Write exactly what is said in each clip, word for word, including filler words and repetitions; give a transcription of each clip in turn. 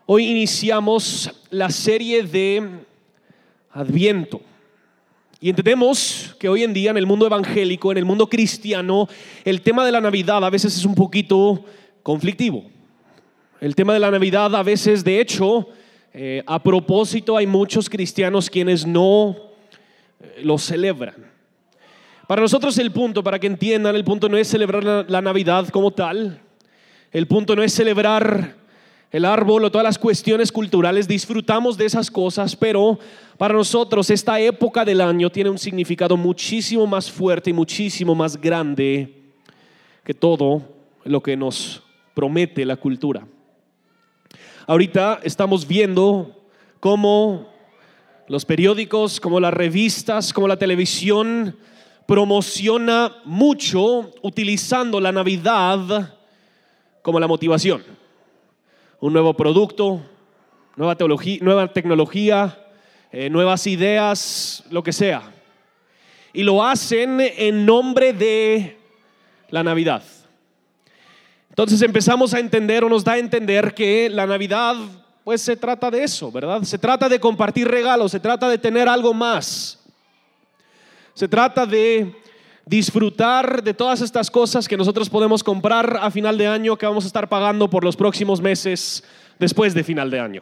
Hoy iniciamos la serie de Adviento. Y entendemos que hoy en día en el mundo evangélico, en el mundo cristiano, el tema de la Navidad a veces es un poquito conflictivo. El tema de la Navidad a veces, de hecho, eh, a propósito, hay muchos cristianos quienes no eh, lo celebran. Para nosotros el punto, para que entiendan, el punto no es celebrar la, la Navidad como tal. El punto no es celebrar el árbol o todas las cuestiones culturales. Disfrutamos de esas cosas, pero para nosotros esta época del año tiene un significado muchísimo más fuerte y muchísimo más grande que todo lo que nos promete la cultura. Ahorita estamos viendo cómo los periódicos, como las revistas, como la televisión promociona mucho utilizando la Navidad como la motivación. Un nuevo producto, nueva teología, nueva tecnología, eh, nuevas ideas, lo que sea. Y lo hacen en nombre de la Navidad. Entonces empezamos a entender o nos da a entender que la Navidad pues se trata de eso, ¿verdad? Se trata de compartir regalos, se trata de tener algo más. Se trata de disfrutar de todas estas cosas que nosotros podemos comprar a final de año, que vamos a estar pagando por los próximos meses después de final de año.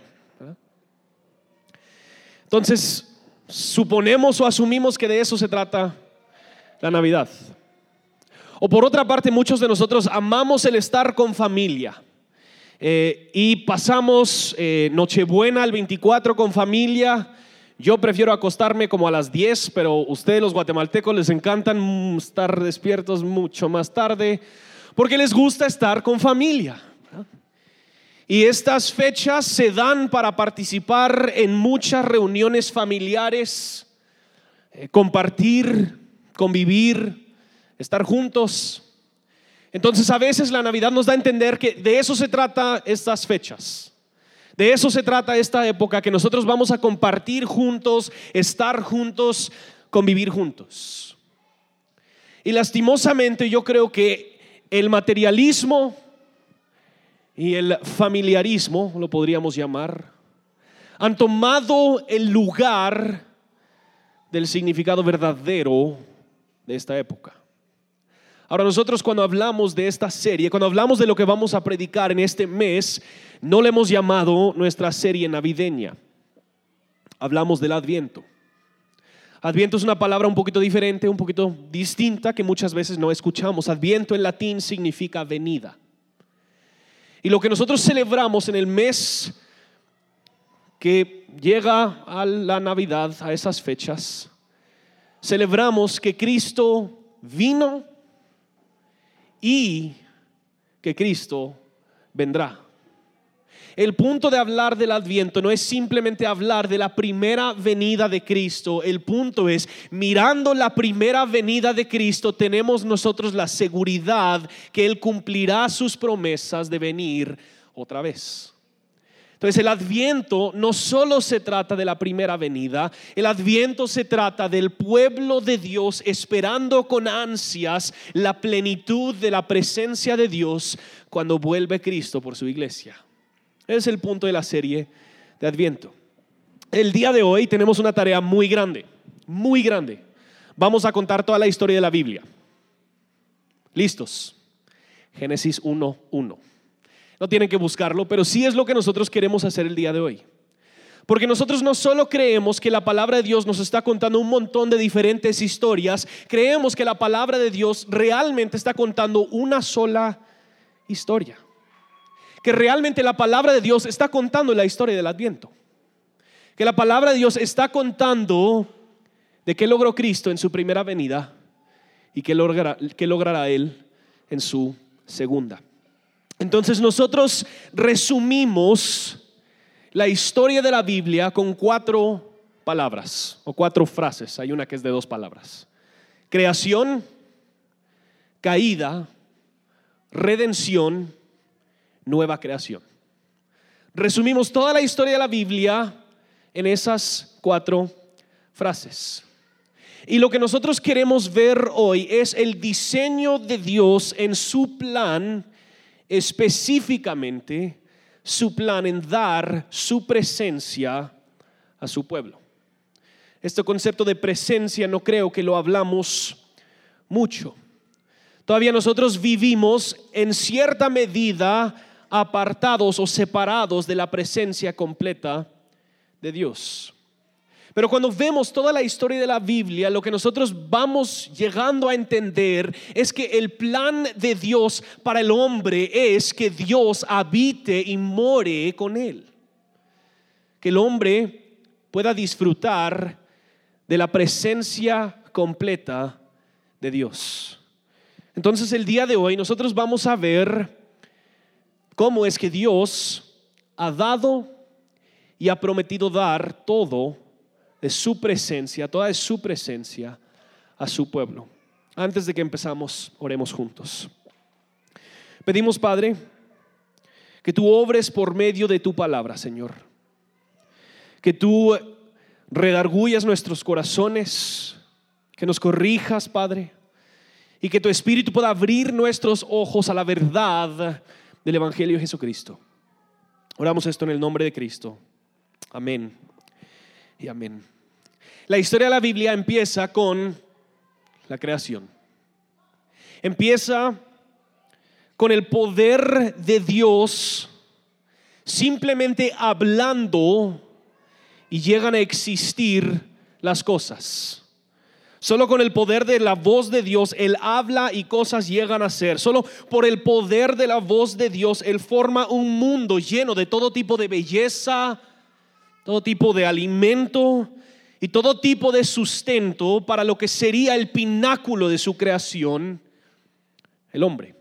Entonces, suponemos o asumimos que de eso se trata la Navidad. O por otra parte, muchos de nosotros amamos el estar con familia. Eh, y pasamos eh, Nochebuena el veinticuatro con familia. Yo prefiero acostarme como a las diez, pero ustedes los guatemaltecos les encantan estar despiertos mucho más tarde porque les gusta estar con familia. Y estas fechas se dan para participar en muchas reuniones familiares, eh, compartir, convivir, estar juntos. Entonces a veces la Navidad nos da a entender que de eso se trata estas fechas. De eso se trata esta época, que nosotros vamos a compartir juntos, estar juntos, convivir juntos. Y lastimosamente yo creo que el materialismo y el familiarismo, lo podríamos llamar, han tomado el lugar del significado verdadero de esta época. Ahora nosotros cuando hablamos de esta serie, cuando hablamos de lo que vamos a predicar en este mes, no le hemos llamado nuestra serie navideña. Hablamos del Adviento. Adviento es una palabra un poquito diferente, un poquito distinta que muchas veces no escuchamos. Adviento en latín significa venida. Y lo que nosotros celebramos en el mes que llega a la Navidad, a esas fechas, celebramos que Cristo vino y que Cristo vendrá. El punto de hablar del Adviento no es simplemente hablar de la primera venida de Cristo. El punto es, mirando la primera venida de Cristo, tenemos nosotros la seguridad que Él cumplirá sus promesas de venir otra vez. Entonces el Adviento no solo se trata de la primera venida, el Adviento se trata del pueblo de Dios esperando con ansias la plenitud de la presencia de Dios cuando vuelve Cristo por su iglesia. Ese es el punto de la serie de Adviento. El día de hoy tenemos una tarea muy grande, muy grande. Vamos a contar toda la historia de la Biblia. ¿Listos? Génesis uno uno. No tienen que buscarlo, pero sí es lo que nosotros queremos hacer el día de hoy. Porque nosotros no solo creemos que la palabra de Dios nos está contando un montón de diferentes historias, creemos que la palabra de Dios realmente está contando una sola historia. Que realmente la palabra de Dios está contando la historia del Adviento. Que la palabra de Dios está contando de qué logró Cristo en su primera venida y qué logrará, qué logrará Él en su segunda. Entonces nosotros resumimos la historia de la Biblia con cuatro palabras o cuatro frases. Hay una que es de dos palabras: creación, caída, redención, nueva creación. Resumimos toda la historia de la Biblia en esas cuatro frases. Y lo que nosotros queremos ver hoy es el diseño de Dios en su plan específicamente su plan en dar su presencia a su pueblo. Este concepto de presencia no creo que lo hablamos mucho. Todavía nosotros vivimos en cierta medida apartados o separados de la presencia completa de Dios. Pero cuando vemos toda la historia de la Biblia, lo que nosotros vamos llegando a entender es que el plan de Dios para el hombre es que Dios habite y more con él. Que el hombre pueda disfrutar de la presencia completa de Dios. Entonces el día de hoy nosotros vamos a ver cómo es que Dios ha dado y ha prometido dar todo de su presencia, toda de su presencia a su pueblo. Antes de que empezamos, oremos juntos. Pedimos, Padre, que tú obres por medio de tu palabra, Señor. Que tú redargullas nuestros corazones, que nos corrijas, Padre, y que tu Espíritu pueda abrir nuestros ojos a la verdad del Evangelio de Jesucristo. Oramos esto en el nombre de Cristo. Amén y amén. La historia de la Biblia empieza con la creación. Empieza con el poder de Dios simplemente hablando y llegan a existir las cosas. Solo con el poder de la voz de Dios Él habla y cosas llegan a ser. Solo por el poder de la voz de Dios Él forma un mundo lleno de todo tipo de belleza, todo tipo de alimento y todo tipo de sustento para lo que sería el pináculo de su creación, el hombre.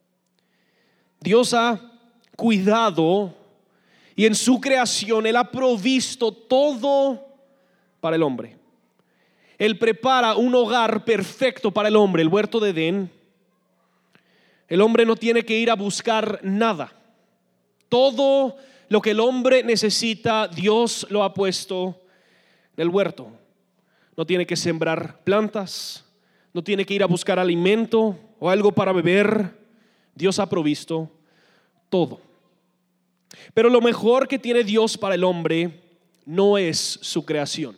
Dios ha cuidado y en su creación Él ha provisto todo para el hombre. Él prepara un hogar perfecto para el hombre, el huerto de Edén. El hombre no tiene que ir a buscar nada. Todo lo que el hombre necesita, Dios lo ha puesto en el huerto. No tiene que sembrar plantas, no tiene que ir a buscar alimento o algo para beber. Dios ha provisto todo. Pero lo mejor que tiene Dios para el hombre no es su creación.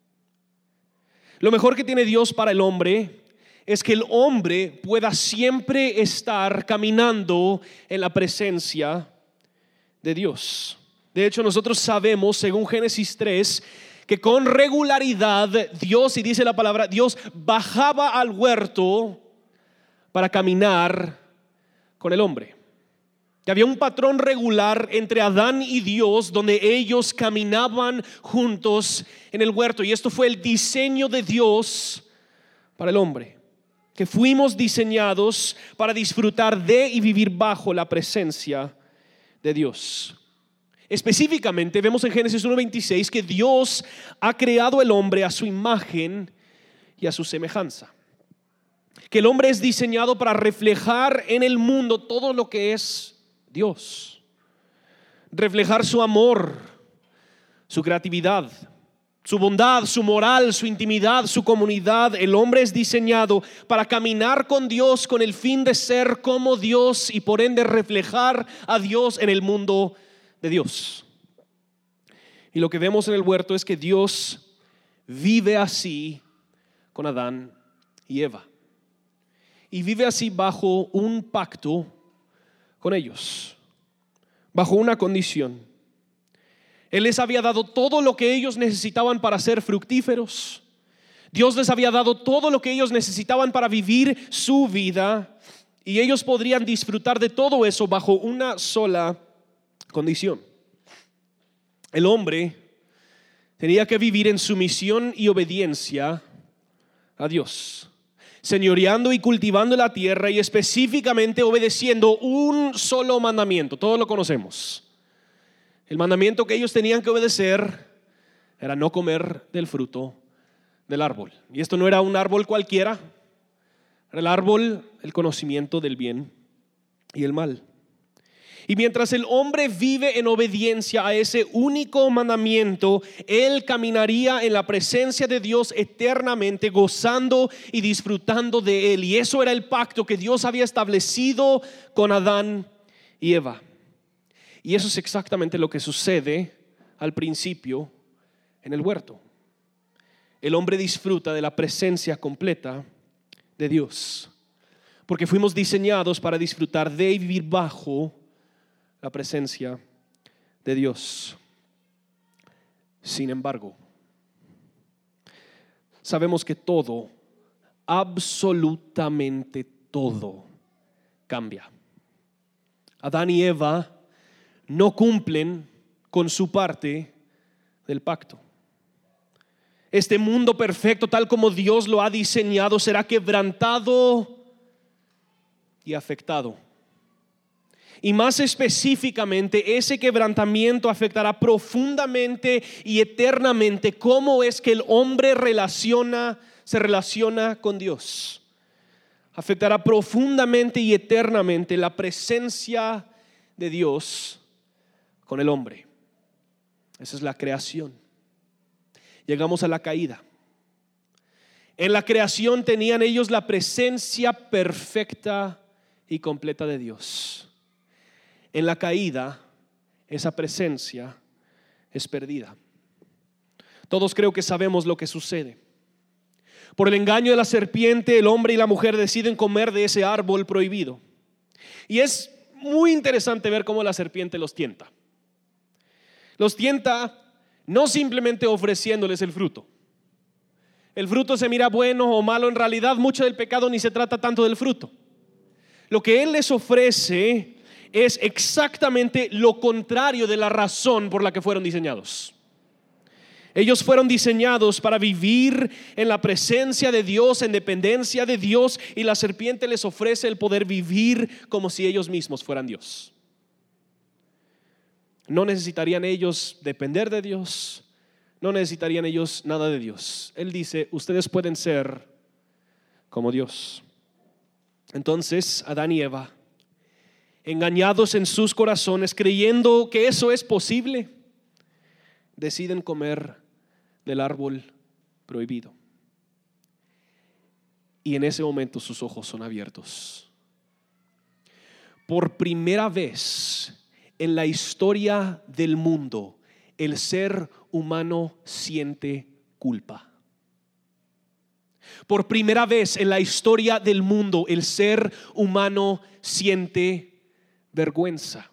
Lo mejor que tiene Dios para el hombre es que el hombre pueda siempre estar caminando en la presencia de Dios. De hecho, nosotros sabemos, según Génesis tres, que con regularidad Dios, y dice la palabra, Dios bajaba al huerto para caminar con el hombre. Que había un patrón regular entre Adán y Dios donde ellos caminaban juntos en el huerto. Y esto fue el diseño de Dios para el hombre. Que fuimos diseñados para disfrutar de y vivir bajo la presencia de Dios. Específicamente vemos en Génesis uno veintiséis que Dios ha creado el hombre a su imagen y a su semejanza. Que el hombre es diseñado para reflejar en el mundo todo lo que es Dios, reflejar su amor, su creatividad, su bondad, su moral, su intimidad, su comunidad. El hombre es diseñado para caminar con Dios con el fin de ser como Dios y por ende reflejar a Dios en el mundo de Dios. Y lo que vemos en el huerto es que Dios vive así con Adán y Eva. Y vive así bajo un pacto con ellos, bajo una condición. Él les había dado todo lo que ellos necesitaban para ser fructíferos. Dios les había dado todo lo que ellos necesitaban para vivir su vida, y ellos podrían disfrutar de todo eso bajo una sola condición. El hombre tenía que vivir en sumisión y obediencia a Dios, señoreando y cultivando la tierra y específicamente obedeciendo un solo mandamiento. Todos lo conocemos. El mandamiento que ellos tenían que obedecer era no comer del fruto del árbol. Y esto no era un árbol cualquiera, era el árbol, el conocimiento del bien y el mal. Y mientras el hombre vive en obediencia a ese único mandamiento, él caminaría en la presencia de Dios eternamente, gozando y disfrutando de él. Y eso era el pacto que Dios había establecido con Adán y Eva. Y eso es exactamente lo que sucede al principio en el huerto. El hombre disfruta de la presencia completa de Dios, porque fuimos diseñados para disfrutar de y vivir bajo la presencia de Dios. Sin embargo, sabemos que todo, absolutamente todo, cambia. Adán y Eva no cumplen con su parte del pacto. Este mundo perfecto, tal como Dios lo ha diseñado, será quebrantado y afectado. Y más específicamente, ese quebrantamiento afectará profundamente y eternamente cómo es que el hombre relaciona, se relaciona con Dios. Afectará profundamente y eternamente la presencia de Dios con el hombre. Esa es la creación. Llegamos a la caída. En la creación tenían ellos la presencia perfecta y completa de Dios. En la caída, esa presencia es perdida. Todos creo que sabemos lo que sucede. Por el engaño de la serpiente, el hombre y la mujer deciden comer de ese árbol prohibido. Y es muy interesante ver cómo la serpiente los tienta. Los tienta no simplemente ofreciéndoles el fruto. El fruto se mira bueno o malo. En realidad mucho del pecado ni se trata tanto del fruto. Lo que él les ofrece es exactamente lo contrario de la razón por la que fueron diseñados. Ellos fueron diseñados para vivir en la presencia de Dios, en dependencia de Dios, y la serpiente les ofrece el poder vivir como si ellos mismos fueran Dios. No necesitarían ellos depender de Dios, no necesitarían ellos nada de Dios. Él dice, ustedes pueden ser como Dios. Entonces Adán y Eva, engañados en sus corazones, creyendo que eso es posible, deciden comer del árbol prohibido. Y en ese momento sus ojos son abiertos. Por primera vez en la historia del mundo, el ser humano siente culpa. Por primera vez en la historia del mundo, el ser humano siente vergüenza.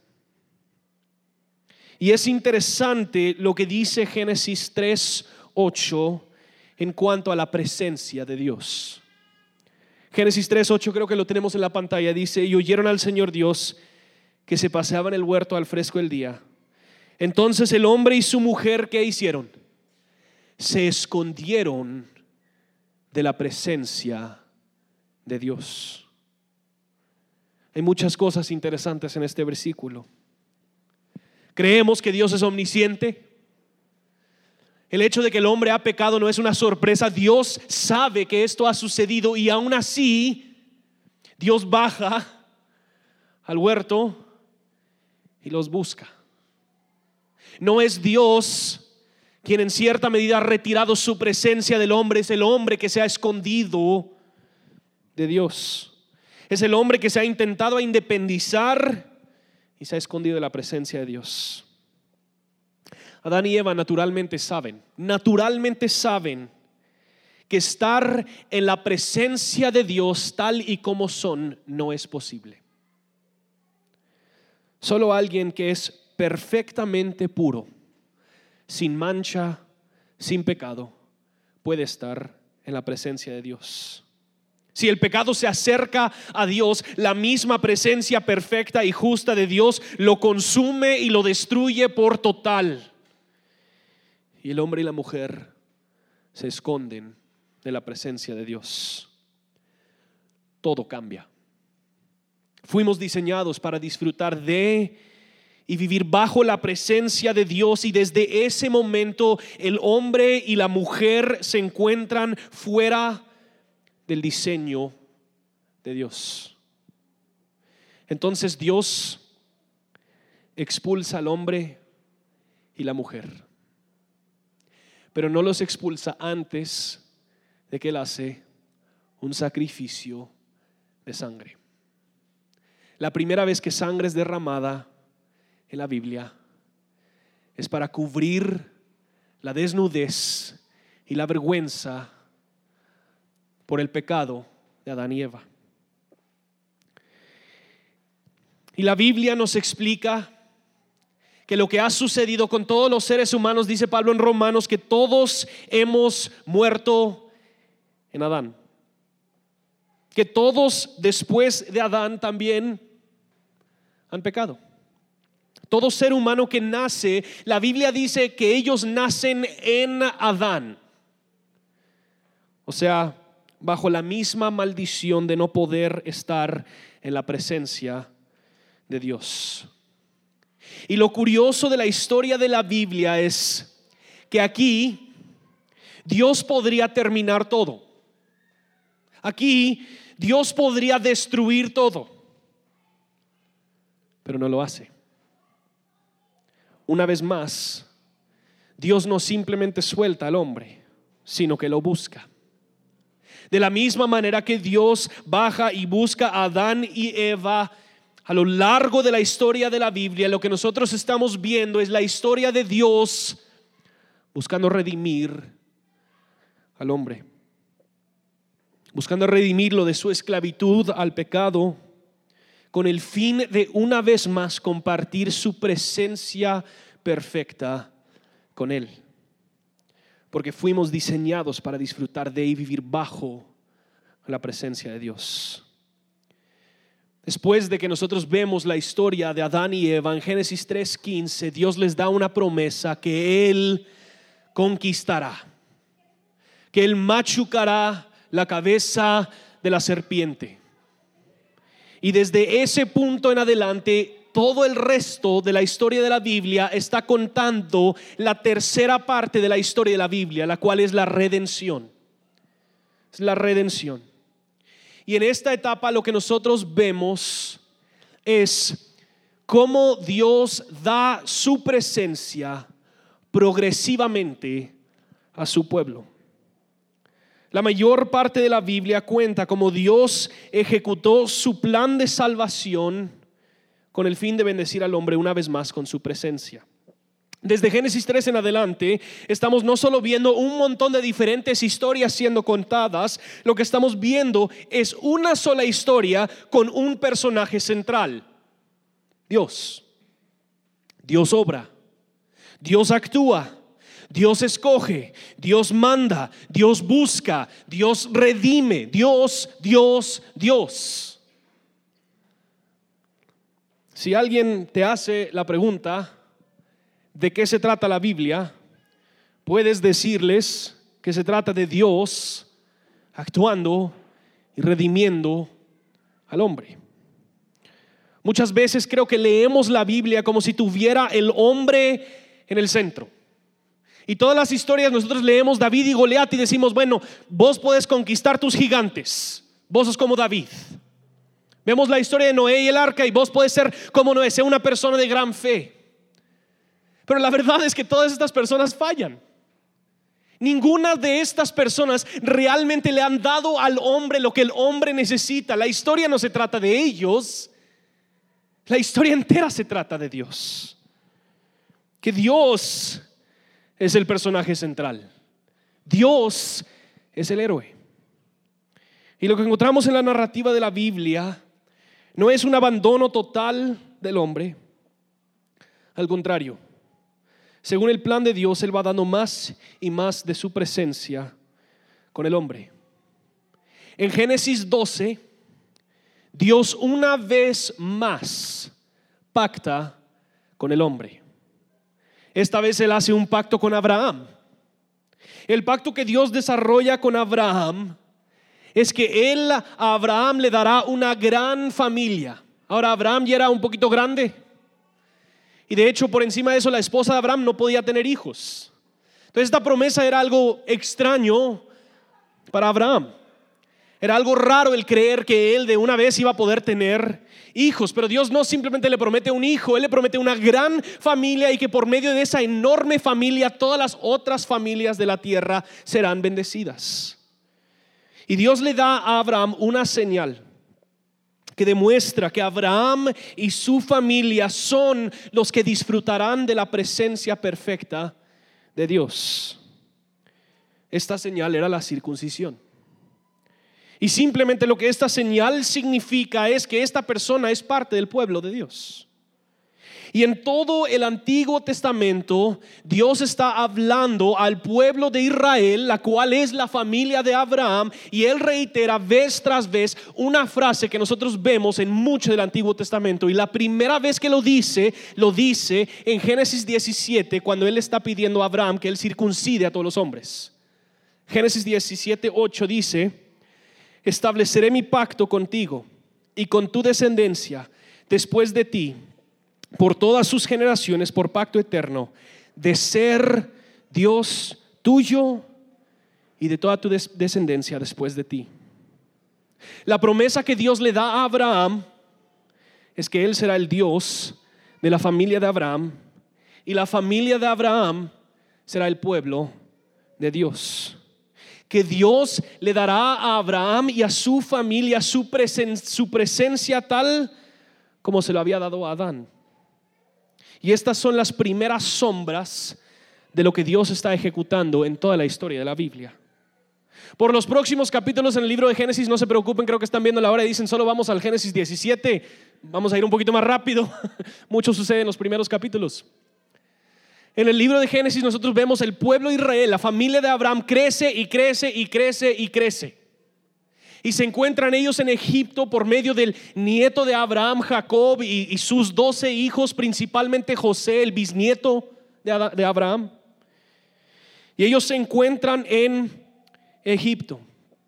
Y es interesante lo que dice Génesis tres ocho en cuanto a la presencia de Dios. Génesis tres ocho, creo que lo tenemos en la pantalla, dice: y oyeron al Señor Dios que se paseaba en el huerto al fresco del día. Entonces el hombre y su mujer, ¿qué hicieron? Se escondieron de la presencia de Dios. Hay muchas cosas interesantes en este versículo. Creemos que Dios es omnisciente. El hecho de que el hombre ha pecado no es una sorpresa. Dios sabe que esto ha sucedido y aún así Dios baja al huerto y los busca. No es Dios quien en cierta medida ha retirado su presencia del hombre, es el hombre que se ha escondido de Dios. Es el hombre que se ha intentado independizar y se ha escondido de la presencia de Dios. Adán y Eva naturalmente saben, naturalmente saben que estar en la presencia de Dios tal y como son no es posible. Solo alguien que es perfectamente puro, sin mancha, sin pecado, puede estar en la presencia de Dios. Si el pecado se acerca a Dios, la misma presencia perfecta y justa de Dios lo consume y lo destruye por total. Y el hombre y la mujer se esconden de la presencia de Dios. Todo cambia. Fuimos diseñados para disfrutar de y vivir bajo la presencia de Dios, y desde ese momento el hombre y la mujer se encuentran fuera del diseño de Dios. Entonces Dios expulsa al hombre y la mujer, pero no los expulsa antes de que Él hace un sacrificio de sangre. La primera vez que sangre es derramada en la Biblia es para cubrir la desnudez y la vergüenza por el pecado de Adán y Eva. Y la Biblia nos explica que lo que ha sucedido con todos los seres humanos, dice Pablo en Romanos, que todos hemos muerto en Adán. Que todos después de Adán también han pecado. Todo ser humano que nace, la Biblia dice que ellos nacen en Adán. O sea, bajo la misma maldición de no poder estar en la presencia de Dios. Y lo curioso de la historia de la Biblia es que aquí Dios podría terminar todo. Aquí Dios podría destruir todo, pero no lo hace. Una vez más, Dios no simplemente suelta al hombre, sino que lo busca. De la misma manera que Dios baja y busca a Adán y Eva a lo largo de la historia de la Biblia, lo que nosotros estamos viendo es la historia de Dios buscando redimir al hombre, buscando redimirlo de su esclavitud al pecado, con el fin de una vez más compartir su presencia perfecta con Él. Porque fuimos diseñados para disfrutar de y vivir bajo la presencia de Dios. Después de que nosotros vemos la historia de Adán y Eva en Génesis tres quince, Dios les da una promesa que Él conquistará, que Él machucará la cabeza de la serpiente. Y desde ese punto en adelante, todo el resto de la historia de la Biblia está contando la tercera parte de la historia de la Biblia, la cual es la redención. Es la redención. Y en esta etapa lo que nosotros vemos es cómo Dios da su presencia progresivamente a su pueblo. La mayor parte de la Biblia cuenta cómo Dios ejecutó su plan de salvación con el fin de bendecir al hombre una vez más con su presencia. Desde Génesis tres en adelante estamos no solo viendo un montón de diferentes historias siendo contadas, lo que estamos viendo es una sola historia con un personaje central: Dios. Dios obra, Dios actúa, Dios escoge, Dios manda, Dios busca, Dios redime, Dios, Dios, Dios. Si alguien te hace la pregunta ¿de qué se trata la Biblia?, puedes decirles que se trata de Dios actuando y redimiendo al hombre. Muchas veces creo que leemos la Biblia como si tuviera el hombre en el centro. Y todas las historias nosotros leemos David y Goliat y decimos, bueno, vos podés conquistar tus gigantes, vos sos como David. Vemos la historia de Noé y el arca y vos podés ser como Noé, ser una persona de gran fe. Pero la verdad es que todas estas personas fallan. Ninguna de estas personas realmente le han dado al hombre lo que el hombre necesita. La historia no se trata de ellos, la historia entera se trata de Dios. Que Dios es el personaje central, Dios es el héroe. Y lo que encontramos en la narrativa de la Biblia no es un abandono total del hombre. Al contrario, según el plan de Dios, Él va dando más y más de su presencia con el hombre. En Génesis doce, Dios una vez más pacta con el hombre. Esta vez Él hace un pacto con Abraham. El pacto que Dios desarrolla con Abraham es que Él a Abraham le dará una gran familia. Ahora, Abraham ya era un poquito grande. Y de hecho, por encima de eso, la esposa de Abraham no podía tener hijos. Entonces esta promesa era algo extraño para Abraham. Era algo raro el creer que él de una vez iba a poder tener hijos. Pero Dios no simplemente le promete un hijo, Él le promete una gran familia, y que por medio de esa enorme familia todas las otras familias de la tierra serán bendecidas. Y Dios le da a Abraham una señal que demuestra que Abraham y su familia son los que disfrutarán de la presencia perfecta de Dios. Esta señal era la circuncisión. Y simplemente lo que esta señal significa es que esta persona es parte del pueblo de Dios. Y en todo el Antiguo Testamento, Dios está hablando al pueblo de Israel, la cual es la familia de Abraham, y Él reitera vez tras vez una frase que nosotros vemos en mucho del Antiguo Testamento. Y la primera vez que lo dice, lo dice en Génesis diecisiete, cuando Él está pidiendo a Abraham que Él circuncide a todos los hombres. Génesis diecisiete, ocho dice: estableceré mi pacto contigo y con tu descendencia después de ti por todas sus generaciones, por pacto eterno, de ser Dios tuyo y de toda tu des- descendencia después de ti. La promesa que Dios le da a Abraham es que Él será el Dios de la familia de Abraham, y la familia de Abraham será el pueblo de Dios. Que Dios le dará a Abraham y a su familia su, presen- su presencia tal como se lo había dado a Adán. Y estas son las primeras sombras de lo que Dios está ejecutando en toda la historia de la Biblia. Por los próximos capítulos en el libro de Génesis, no se preocupen, creo que están viendo la hora y dicen solo vamos al Génesis diecisiete. Vamos a ir un poquito más rápido. Mucho sucede en los primeros capítulos. En el libro de Génesis nosotros vemos el pueblo de Israel, la familia de Abraham crece y crece y crece y crece. Y se encuentran ellos en Egipto por medio del nieto de Abraham, Jacob, y, y sus doce hijos, principalmente José, el bisnieto de, de Abraham. Y ellos se encuentran en Egipto.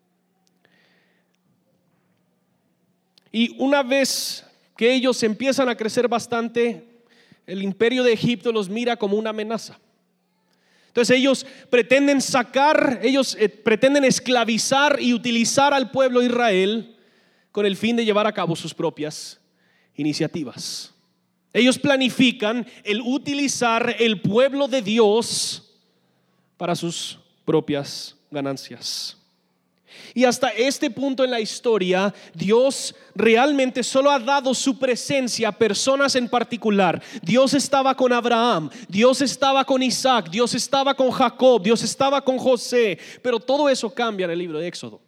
Y una vez que ellos empiezan a crecer bastante, el imperio de Egipto los mira como una amenaza. Entonces ellos pretenden sacar, ellos eh, pretenden esclavizar y utilizar al pueblo de Israel con el fin de llevar a cabo sus propias iniciativas. Ellos planifican el utilizar el pueblo de Dios para sus propias ganancias. Y hasta este punto en la historia, Dios realmente solo ha dado su presencia a personas en particular. Dios estaba con Abraham, Dios estaba con Isaac, Dios estaba con Jacob, Dios estaba con José. Pero todo eso cambia en el libro de Éxodo.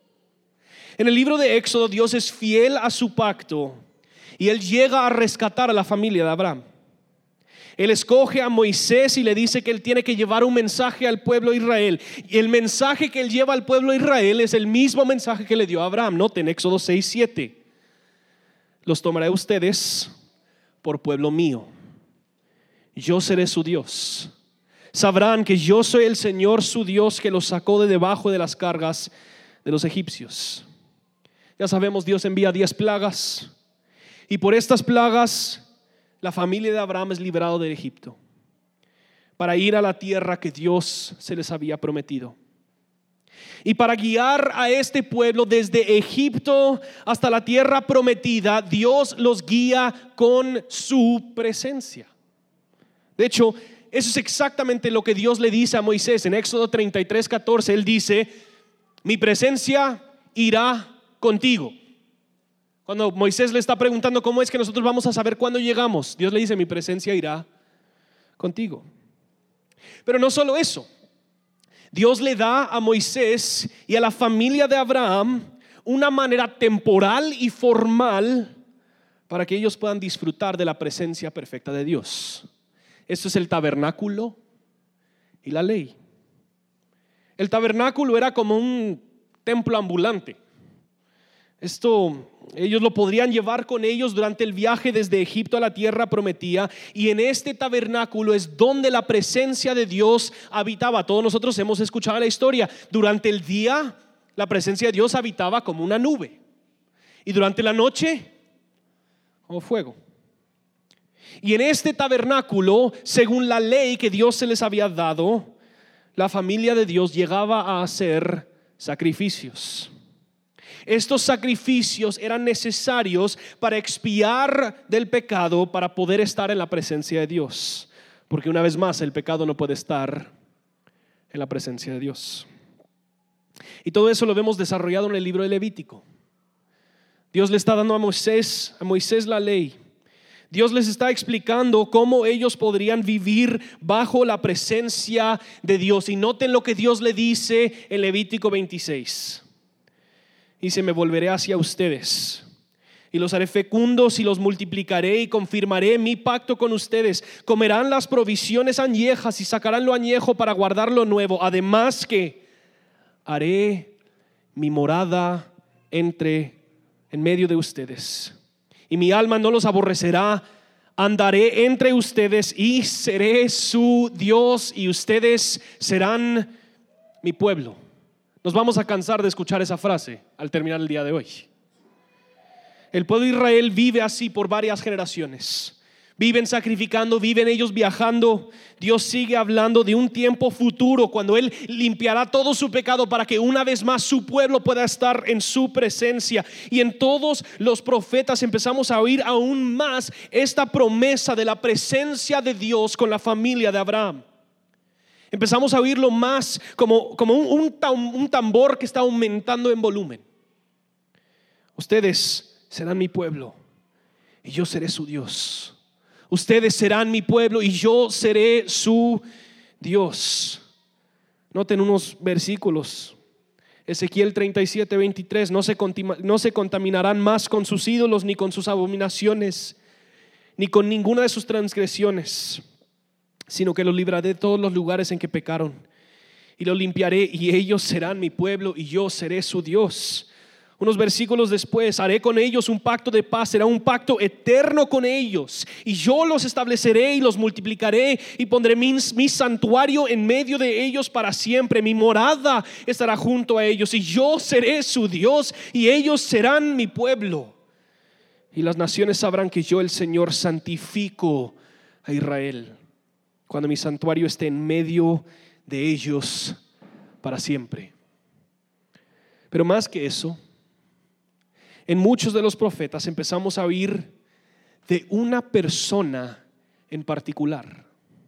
En el libro de Éxodo, Dios es fiel a su pacto y Él llega a rescatar a la familia de Abraham. Él escoge a Moisés y le dice que él tiene que llevar un mensaje al pueblo de Israel. Y el mensaje que él lleva al pueblo de Israel es el mismo mensaje que le dio a Abraham. Noten Éxodo seis siete: los tomaré ustedes por pueblo mío, yo seré su Dios. Sabrán que yo soy el Señor su Dios, que los sacó de debajo de las cargas de los egipcios. Ya sabemos, Dios envía diez plagas, y por estas plagas la familia de Abraham es liberado de Egipto para ir a la tierra que Dios se les había prometido. Y para guiar a este pueblo desde Egipto hasta la tierra prometida, Dios los guía con su presencia. De hecho, eso es exactamente lo que Dios le dice a Moisés en Éxodo treinta y tres catorce. Él dice: mi presencia irá contigo. Cuando Moisés le está preguntando cómo es que nosotros vamos a saber cuándo llegamos, Dios le dice: mi presencia irá contigo. Pero no solo eso, Dios le da a Moisés y a la familia de Abraham una manera temporal y formal para que ellos puedan disfrutar de la presencia perfecta de Dios. Esto es el tabernáculo y la ley. El tabernáculo era como un templo ambulante. Esto ellos lo podrían llevar con ellos durante el viaje desde Egipto a la tierra prometida, y en este tabernáculo es donde la presencia de Dios habitaba. Todos nosotros hemos escuchado la historia. Durante el día la presencia de Dios habitaba como una nube, y durante la noche como fuego. Y en este tabernáculo, según la ley que Dios se les había dado, la familia de Dios llegaba a hacer sacrificios. Estos sacrificios eran necesarios para expiar del pecado, para poder estar en la presencia de Dios. Porque una vez más, el pecado no puede estar en la presencia de Dios. Y todo eso lo vemos desarrollado en el libro de Levítico, Dios le está dando a Moisés, a Moisés la ley. Dios les está explicando cómo ellos podrían vivir bajo la presencia de Dios. Y noten lo que Dios le dice en Levítico veintiséis. Dice: me volveré hacia ustedes y los haré fecundos y los multiplicaré y confirmaré mi pacto con ustedes. Comerán las provisiones añejas y sacarán lo añejo para guardar lo nuevo. Además que haré mi morada entre en medio de ustedes y mi alma no los aborrecerá. Andaré entre ustedes y seré su Dios y ustedes serán mi pueblo. Nos vamos a cansar de escuchar esa frase al terminar el día de hoy. El pueblo de Israel vive así por varias generaciones. Viven sacrificando, viven ellos viajando. Dios sigue hablando de un tiempo futuro cuando Él limpiará todo su pecado para que una vez más su pueblo pueda estar en su presencia. Y en todos los profetas empezamos a oír aún más esta promesa de la presencia de Dios con la familia de Abraham. Empezamos a oírlo más como, como un, un, un tambor que está aumentando en volumen. Ustedes serán mi pueblo y yo seré su Dios. Ustedes serán mi pueblo y yo seré su Dios. Noten unos versículos. Ezequiel treinta y siete, veintitrés. No se, no se contaminarán más con sus ídolos, ni con sus abominaciones, ni con ninguna de sus transgresiones, sino que los libraré de todos los lugares en que pecaron y los limpiaré, y ellos serán mi pueblo y yo seré su Dios. Unos versículos después: haré con ellos un pacto de paz, será un pacto eterno con ellos, y yo los estableceré y los multiplicaré, y pondré mi, mi santuario en medio de ellos para siempre. Mi morada estará junto a ellos, y yo seré su Dios, y ellos serán mi pueblo. Y las naciones sabrán que yo, el Señor, santifico a Israel, cuando mi santuario esté en medio de ellos para siempre. Pero más que eso, en muchos de los profetas empezamos a oír de una persona en particular,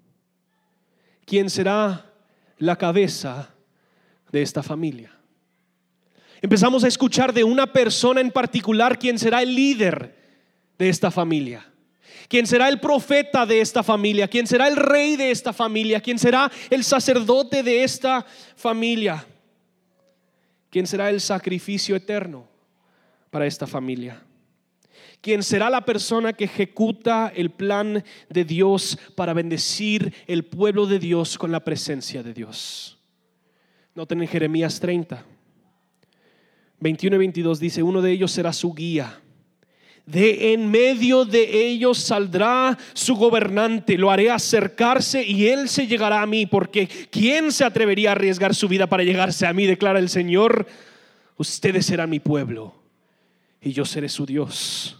quien será la cabeza de esta familia. Empezamos a escuchar de una persona en particular, quien será el líder de esta familia, quien será el profeta de esta familia, quien será el rey de esta familia, quien será el sacerdote de esta familia, quien será el sacrificio eterno para esta familia, quien será la persona que ejecuta el plan de Dios para bendecir el pueblo de Dios con la presencia de Dios. Noten en Jeremías treinta, veintiuno y veintidós dice: uno de ellos será su guía, de en medio de ellos saldrá su gobernante, lo haré acercarse y él se llegará a mí, porque ¿quién se atrevería a arriesgar su vida para llegarse a mí?, declara el Señor. Ustedes serán mi pueblo y yo seré su Dios.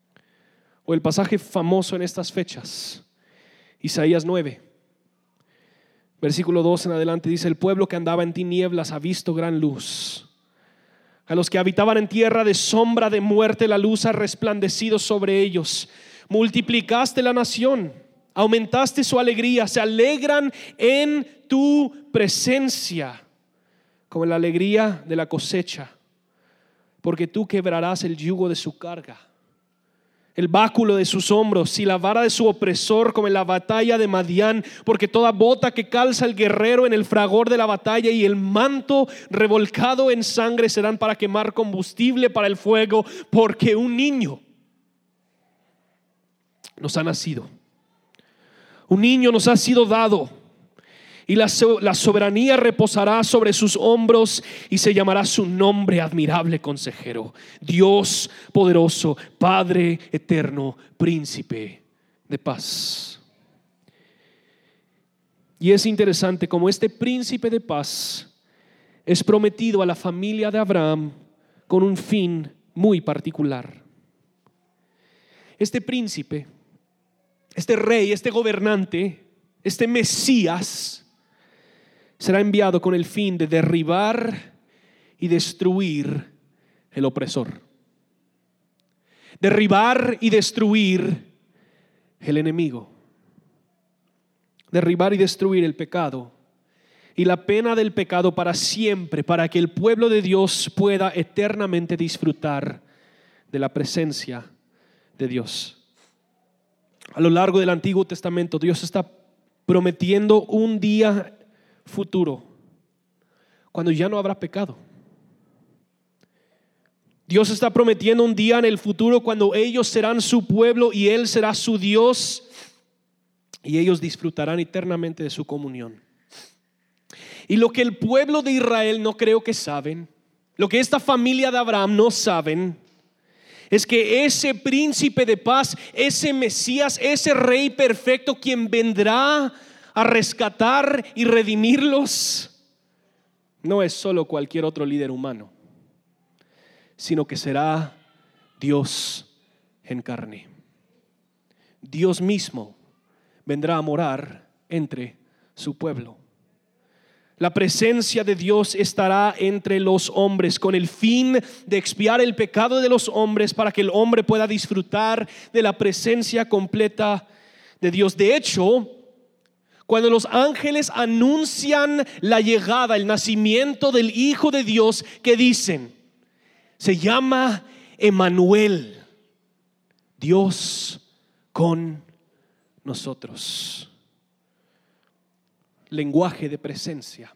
O el pasaje famoso en estas fechas, Isaías nueve, versículo dos en adelante, dice: el pueblo que andaba en tinieblas ha visto gran luz. A los que habitaban en tierra de sombra de muerte, la luz ha resplandecido sobre ellos. Multiplicaste la nación, aumentaste su alegría, se alegran en tu presencia, como en la alegría de la cosecha, porque tú quebrarás el yugo de su carga, el báculo de sus hombros y la vara de su opresor, como en la batalla de Madián, porque toda bota que calza el guerrero en el fragor de la batalla y el manto revolcado en sangre serán para quemar combustible para el fuego, porque un niño nos ha nacido, un niño nos ha sido dado, y la, la soberanía reposará sobre sus hombros, y se llamará su nombre admirable consejero, Dios poderoso, Padre eterno, príncipe de paz. Y es interesante como este príncipe de paz es prometido a la familia de Abraham con un fin muy particular. Este príncipe, este rey, este gobernante, este Mesías será enviado con el fin de derribar y destruir el opresor, derribar y destruir el enemigo, derribar y destruir el pecado y la pena del pecado para siempre, para que el pueblo de Dios pueda eternamente disfrutar de la presencia de Dios. A lo largo del Antiguo Testamento, Dios está prometiendo un día futuro cuando ya no habrá pecado. Dios está prometiendo un día en el futuro cuando ellos serán su pueblo y Él será su Dios y ellos disfrutarán eternamente de su comunión. Y lo que el pueblo de Israel no creo que saben, lo que esta familia de Abraham no saben, es que ese príncipe de paz, ese Mesías, ese rey perfecto, quien vendrá a rescatar y redimirlos, no es solo cualquier otro líder humano, sino que será Dios en carne. Dios mismo vendrá a morar entre su pueblo. La presencia de Dios estará entre los hombres con el fin de expiar el pecado de los hombres para que el hombre pueda disfrutar de la presencia completa de Dios. De hecho, cuando los ángeles anuncian la llegada, el nacimiento del Hijo de Dios, ¿qué dicen? Se llama Emmanuel, Dios con nosotros. Lenguaje de presencia.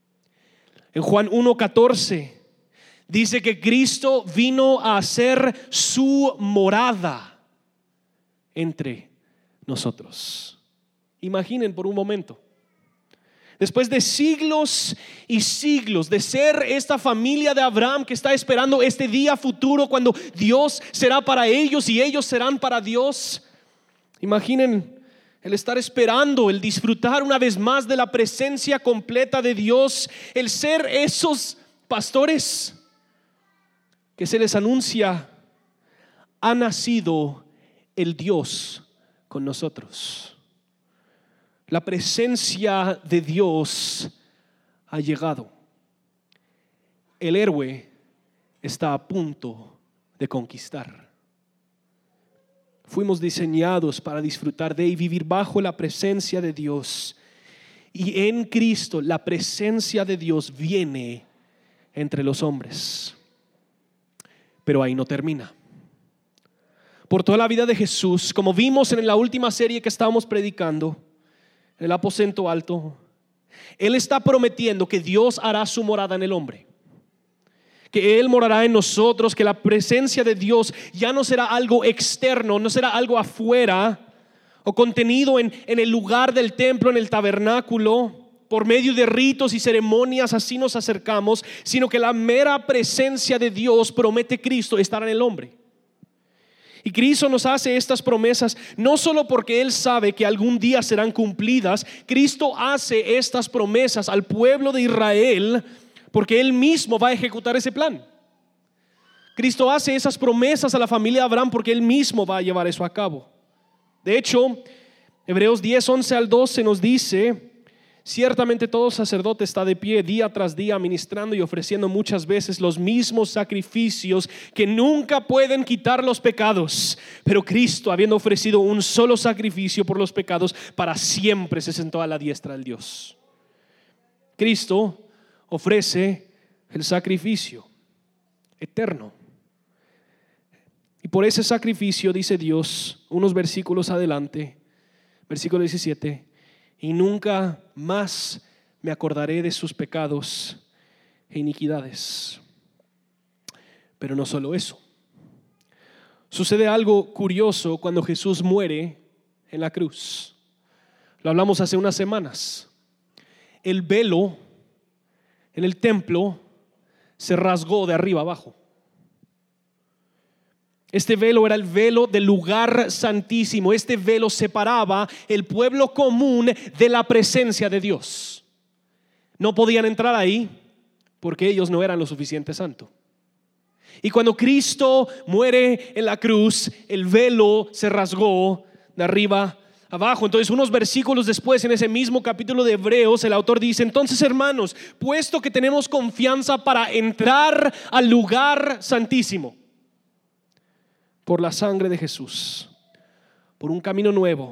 En Juan uno catorce dice que Cristo vino a hacer su morada entre nosotros. Imaginen por un momento, después de siglos y siglos de ser esta familia de Abraham que está esperando este día futuro cuando Dios será para ellos y ellos serán para Dios, imaginen el estar esperando, el disfrutar una vez más de la presencia completa de Dios, el ser esos pastores que se les anuncia: ha nacido el Dios con nosotros. La presencia de Dios ha llegado. El héroe está a punto de conquistar. Fuimos diseñados para disfrutar de y vivir bajo la presencia de Dios. Y en Cristo la presencia de Dios viene entre los hombres. Pero ahí no termina. Por toda la vida de Jesús, como vimos en la última serie que estábamos predicando, en el aposento alto, Él está prometiendo que Dios hará su morada en el hombre, que Él morará en nosotros, que la presencia de Dios ya no será algo externo, no será algo afuera o contenido en, en el lugar del templo, en el tabernáculo, por medio de ritos y ceremonias así nos acercamos, sino que la mera presencia de Dios, promete Cristo, estará en el hombre. Y Cristo nos hace estas promesas no solo porque Él sabe que algún día serán cumplidas. Cristo hace estas promesas al pueblo de Israel porque Él mismo va a ejecutar ese plan. Cristo hace esas promesas a la familia de Abraham porque Él mismo va a llevar eso a cabo. De hecho, Hebreos diez, once al doce nos dice: ciertamente todo sacerdote está de pie día tras día ministrando y ofreciendo muchas veces los mismos sacrificios que nunca pueden quitar los pecados. Pero Cristo, habiendo ofrecido un solo sacrificio por los pecados, para siempre se sentó a la diestra del Dios. Cristo ofrece el sacrificio eterno. Y por ese sacrificio, dice Dios, unos versículos adelante, versículo diecisiete: y nunca más me acordaré de sus pecados e iniquidades. Pero no solo eso. Sucede algo curioso cuando Jesús muere en la cruz. Lo hablamos hace unas semanas. El velo en el templo se rasgó de arriba abajo. Este velo era el velo del lugar santísimo. Este velo separaba el pueblo común de la presencia de Dios. No podían entrar ahí porque ellos no eran lo suficiente santo. Y cuando Cristo muere en la cruz, el velo se rasgó de arriba abajo. Entonces, unos versículos después, en ese mismo capítulo de Hebreos, el autor dice: entonces, hermanos, puesto que tenemos confianza para entrar al lugar santísimo por la sangre de Jesús, por un camino nuevo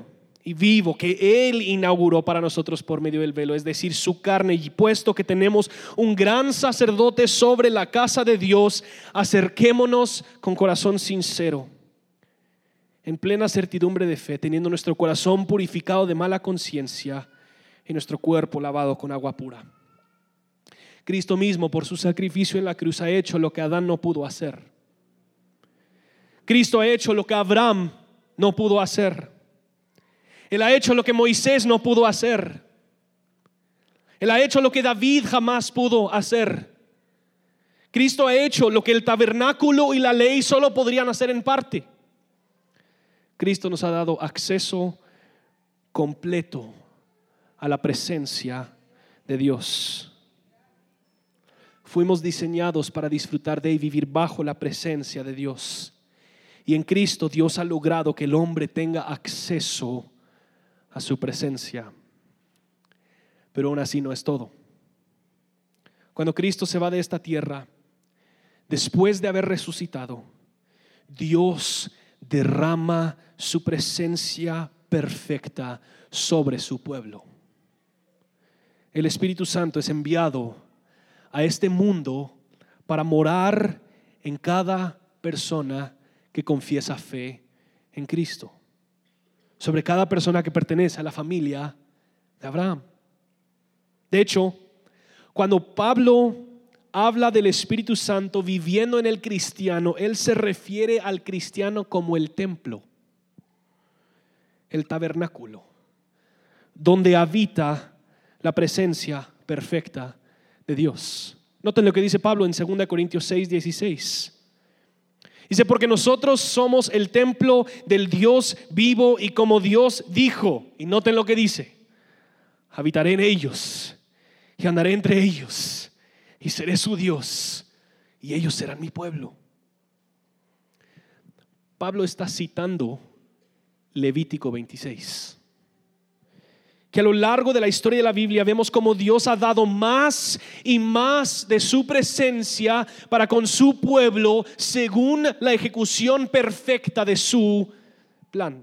y vivo que Él inauguró para nosotros por medio del velo, es decir, su carne. Y puesto que tenemos un gran sacerdote sobre la casa de Dios, acerquémonos con corazón sincero, en plena certidumbre de fe, teniendo nuestro corazón purificado de mala conciencia y nuestro cuerpo lavado con agua pura. Cristo mismo, por su sacrificio en la cruz, ha hecho lo que Adán no pudo hacer. Cristo ha hecho lo que Abraham no pudo hacer. Él ha hecho lo que Moisés no pudo hacer. Él ha hecho lo que David jamás pudo hacer. Cristo ha hecho lo que el tabernáculo y la ley solo podrían hacer en parte. Cristo nos ha dado acceso completo a la presencia de Dios. Fuimos diseñados para disfrutar de y vivir bajo la presencia de Dios. Y en Cristo Dios ha logrado que el hombre tenga acceso a su presencia. Pero aún así no es todo. Cuando Cristo se va de esta tierra, después de haber resucitado, Dios derrama su presencia perfecta sobre su pueblo. El Espíritu Santo es enviado a este mundo para morar en cada persona que confiesa fe en Cristo, sobre cada persona que pertenece a la familia de Abraham. De hecho, cuando Pablo habla del Espíritu Santo viviendo en el cristiano, él se refiere al cristiano como el templo, el tabernáculo, donde habita la presencia perfecta de Dios. Noten lo que dice Pablo en segunda Corintios seis, dieciséis. Dice: porque nosotros somos el templo del Dios vivo, y como Dios dijo, y noten lo que dice: habitaré en ellos y andaré entre ellos y seré su Dios y ellos serán mi pueblo. Pablo está citando Levítico veintiséis, que a lo largo de la historia de la Biblia vemos como Dios ha dado más y más de su presencia para con su pueblo según la ejecución perfecta de su plan.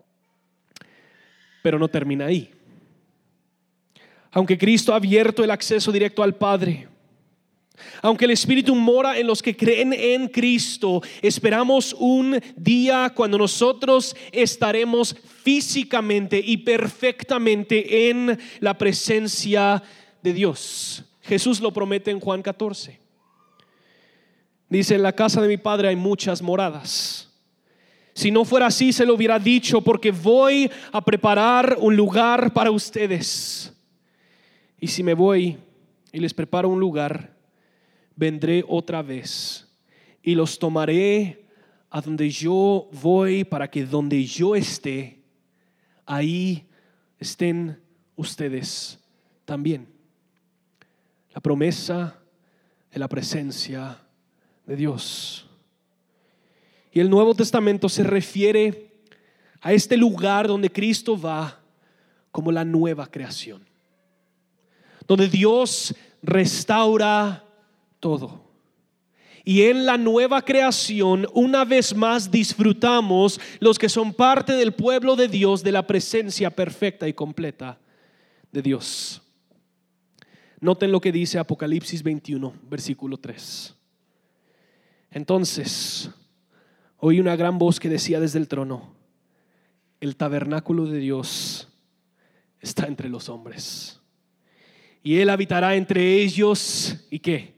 Pero no termina ahí. Aunque Cristo ha abierto el acceso directo al Padre, aunque el Espíritu mora en los que creen en Cristo, esperamos un día cuando nosotros estaremos físicamente y perfectamente en la presencia de Dios. Jesús lo promete en Juan catorce. Dice: en la casa de mi Padre hay muchas moradas. Si no fuera así, se lo hubiera dicho, porque voy a preparar un lugar para ustedes. Y si me voy y les preparo un lugar, vendré otra vez y los tomaré a donde yo voy, para que donde yo esté, ahí estén ustedes también. La promesa de la presencia de Dios. Y el Nuevo Testamento se refiere a este lugar donde Cristo va como la nueva creación, donde Dios restaura todo. Y en la nueva creación, una vez más disfrutamos, los que son parte del pueblo de Dios, de la presencia perfecta y completa de Dios. Noten lo que dice Apocalipsis veintiuno, versículo tres. Entonces oí una gran voz que decía desde el trono: el tabernáculo de Dios está entre los hombres, y Él habitará entre ellos. ¿Y qué?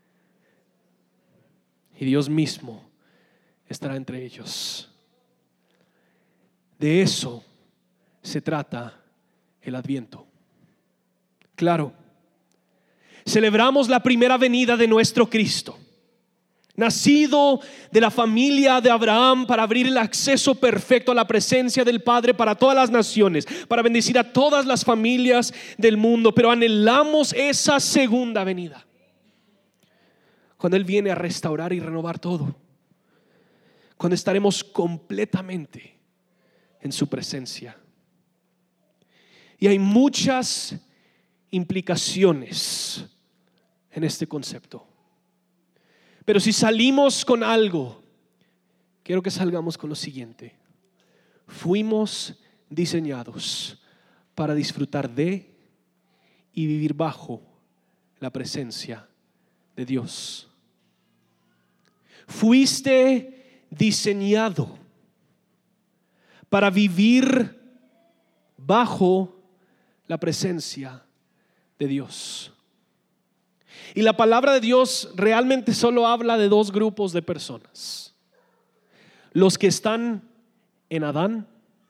Y Dios mismo estará entre ellos. De eso se trata el Adviento. Claro, celebramos la primera venida de nuestro Cristo, nacido de la familia de Abraham, para abrir el acceso perfecto a la presencia del Padre para todas las naciones, para bendecir a todas las familias del mundo. Pero anhelamos esa segunda venida, cuando Él viene a restaurar y renovar todo, cuando estaremos completamente en su presencia. Y hay muchas implicaciones en este concepto, pero si salimos con algo, quiero que salgamos con lo siguiente: fuimos diseñados para disfrutar de y vivir bajo la presencia de Dios. Fuiste diseñado para vivir bajo la presencia de Dios. Y la palabra de Dios realmente solo habla de dos grupos de personas: los que están en Adán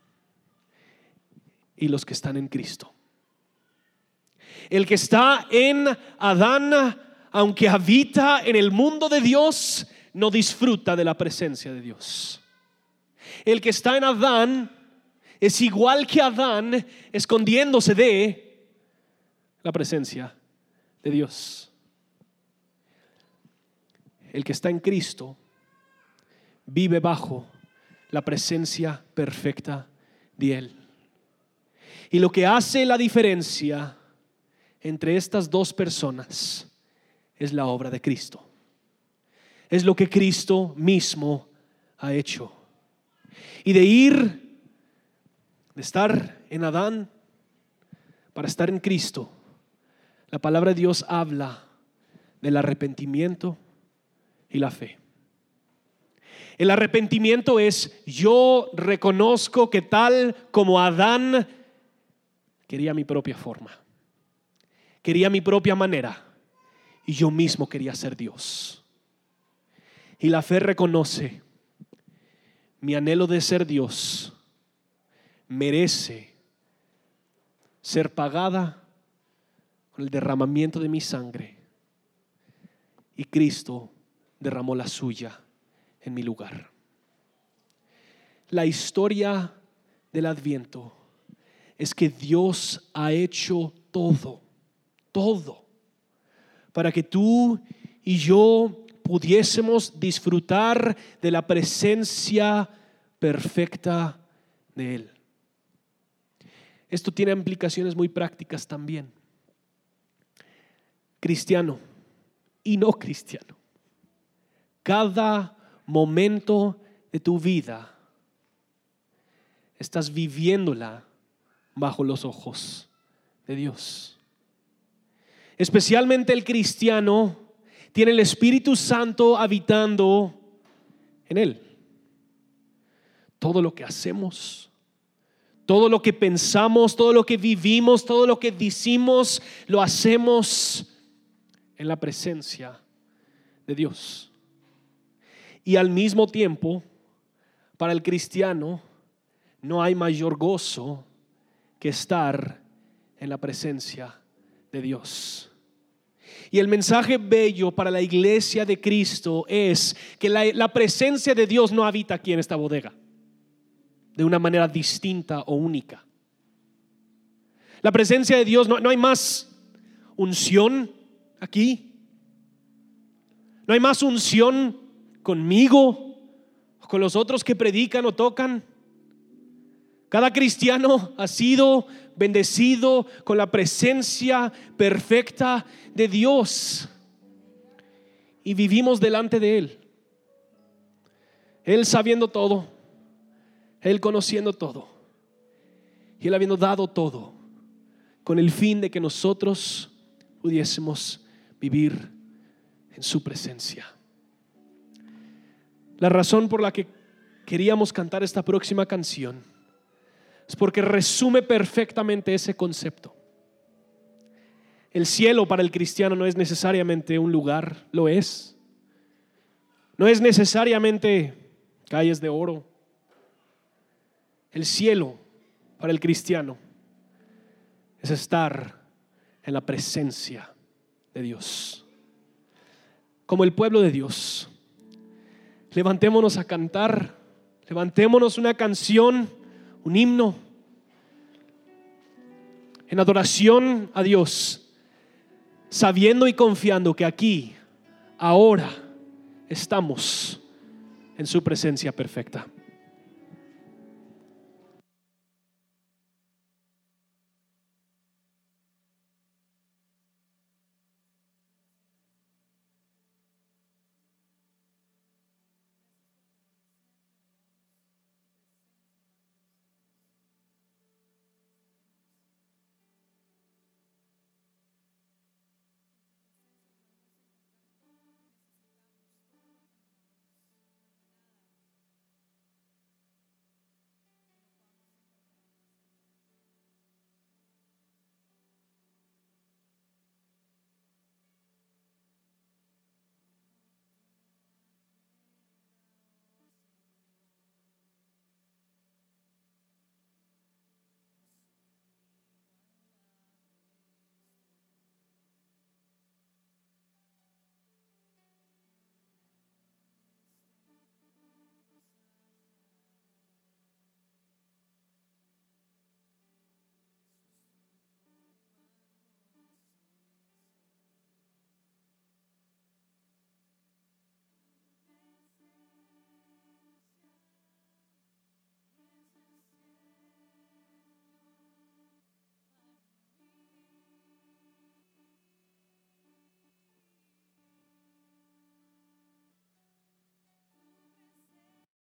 y los que están en Cristo. El que está en Adán, aunque habita en el mundo de Dios, no disfruta de la presencia de Dios. El que está en Adán es igual que Adán, escondiéndose de la presencia de Dios. El que está en Cristo vive bajo la presencia perfecta de Él. Y lo que hace la diferencia entre estas dos personas es la obra de Cristo. Es lo que Cristo mismo ha hecho. Y de ir, de estar en Adán para estar en Cristo, la palabra de Dios habla del arrepentimiento y la fe. El arrepentimiento es: yo reconozco que tal como Adán quería mi propia forma, quería mi propia manera, y yo mismo quería ser Dios. Y la fe reconoce: mi anhelo de ser Dios merece ser pagada con el derramamiento de mi sangre, y Cristo derramó la suya en mi lugar. La historia del Adviento es que Dios ha hecho todo, todo, para que tú y yo pudiésemos disfrutar de la presencia perfecta de Él. Esto tiene implicaciones muy prácticas también. Cristiano y no cristiano, cada momento de tu vida estás viviéndola bajo los ojos de Dios. Especialmente el cristiano tiene el Espíritu Santo habitando en él. Todo lo que hacemos, todo lo que pensamos, todo lo que vivimos, todo lo que decimos, lo hacemos en la presencia de Dios. Y al mismo tiempo, para el cristiano no hay mayor gozo que estar en la presencia de Dios. Y el mensaje bello para la iglesia de Cristo es que la, la presencia de Dios no habita aquí en esta bodega de una manera distinta o única. La presencia de Dios, no, no hay más unción aquí. No hay más unción conmigo, con los otros que predican o tocan. Cada cristiano ha sido bendecido con la presencia perfecta de Dios y vivimos delante de Él. Él sabiendo todo, Él conociendo todo y Él habiendo dado todo con el fin de que nosotros pudiésemos vivir en su presencia. La razón por la que queríamos cantar esta próxima canción es porque resume perfectamente ese concepto. El cielo para el cristiano no es necesariamente un lugar, lo es. No es necesariamente calles de oro. El cielo para el cristiano es estar en la presencia de Dios. Como el pueblo de Dios, levantémonos a cantar, levantémonos una canción, un himno en adoración a Dios, sabiendo y confiando que aquí, ahora, estamos en su presencia perfecta.